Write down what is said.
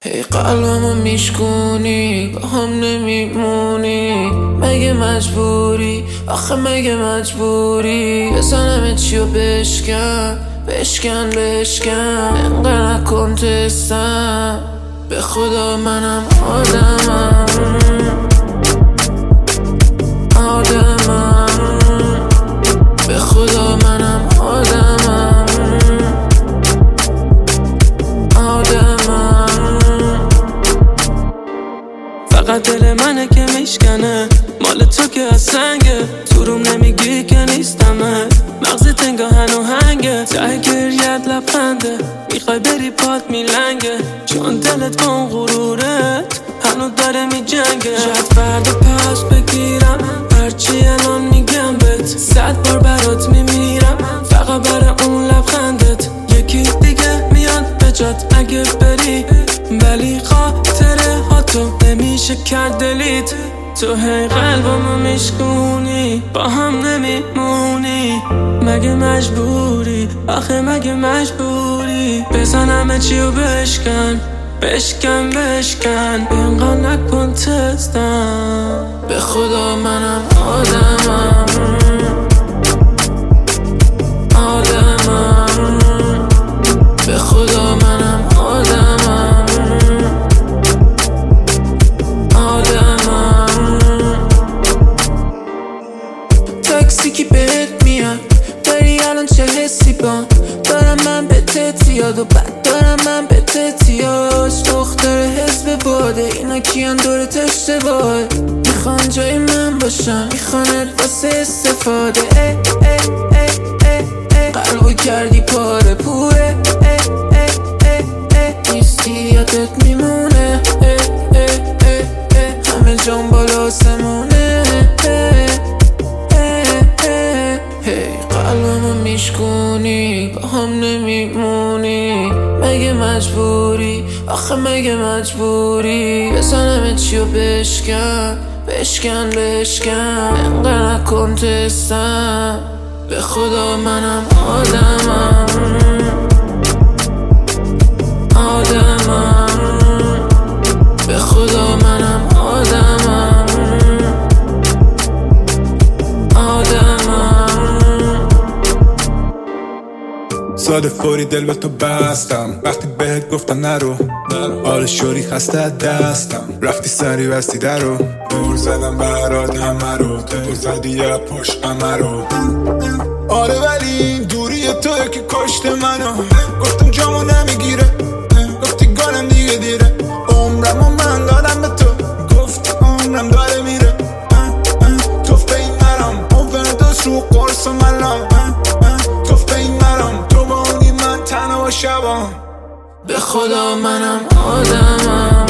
هی قلبمو میشکونی با هم نمیمونی، مگه مجبوری؟ آخه مگه مجبوری؟ بزنم چیو بشکن بشکن بشکن، انقدر نکن تستم، به خدا منم آدمم به خدا منم آدمم فقط دل منه که میشکنه، مال تو که از سنگه، تو روم نمیگی که نیستمه، مغزت انگاه هنوهنگه، ته گریت لبخنده، میخوای بری پات میلنگه، چون دلت با اون غرورت هنو داره میجنگه. شاید فردا پس بگیرم هرچی الان میگم بهت، 100 بار برات میمیرم فقط برای اون لبخندت. یکی دیگه میاد به جات اگه بری، ولی خاطره ها تو نمیشه کرد دلیت. تو هی قلبمو میشکونی با هم نمیمونی، مگه مجبوری؟ آخه مگه مجبوری؟ بزنم چیو بشکن بشکن بشکن، اینقدر نکن تستم، به خدا منم آدمم به خدا منم آدمم تاکسی کی بهت میاد، داری الان چه حسی بام؟ دارم من به تتیاد و بعد دارم من به تتیاش، دختر حزب باده اینا کیان دورت اشتباهه، میخوان جای من باشم میخوانت واسه استفاده. قلبو کردی پاره پوره، نیستی یادت میمونه، همه جام بالا آسمونه. قلبمو میشکونی با هم نمیمونی، مگه مجبوری؟ آخه مگه مجبوری؟ بزنم چیو بشکن بشکن بشکن، انقدر نکن تستم، به خدا منم آدمم به خدا منم آدمم ساده فوری دل به تو بستم، وقتی بهت گفتم نرو، حال شوری خسته دستم، رفتی سری بستی درو، دور زدم برات همه رو، تو زدی یه پشت همه رو. آره ولی این دوری توی که کشت منو، گفتم جامو نمیگیره، گفتی گالم دیگه دیره، عمرمو من دادم به تو، گفتی عمرم داره میره، تو فین مرم اوون دست رو قرص ملام، تو فین مرم تو بانی من تنها شبام، به خدا منم آدمم